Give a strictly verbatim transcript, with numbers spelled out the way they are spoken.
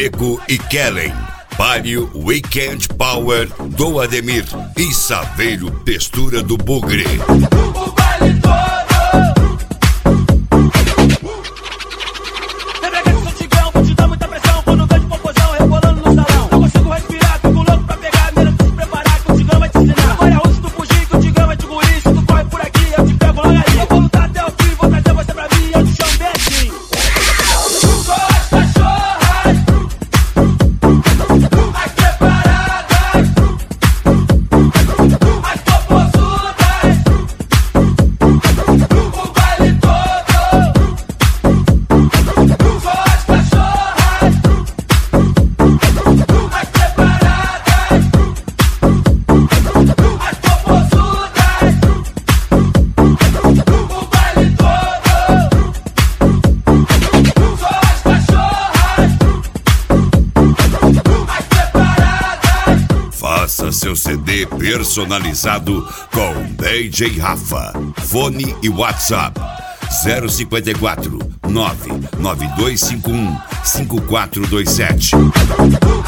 Diego e Kellen, Palio Weekend Power do Ademir e Saveiro Textura do Bugre. O baile todo. Faça seu C D personalizado com D J Rafa. Fone e WhatsApp zero cinquenta e quatro, nove nove dois cinco um, cinco quatro dois sete.